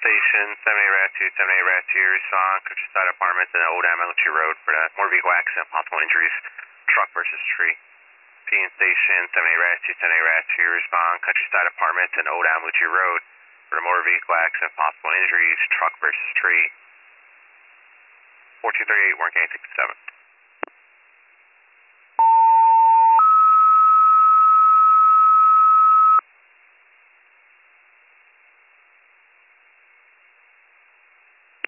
Station, 78 Rat 2, 78 Rat 2, respond, Countryside Apartments and Old Amaluchi Road for that. Motor vehicle accident, possible injuries, truck versus tree. PN Station, 78 Rat 2, 78 Rat 2, respond, Countryside Apartments and Old Amaluchi Road for the motor vehicle accident, possible injuries, truck versus tree. 4238, Warren County 67.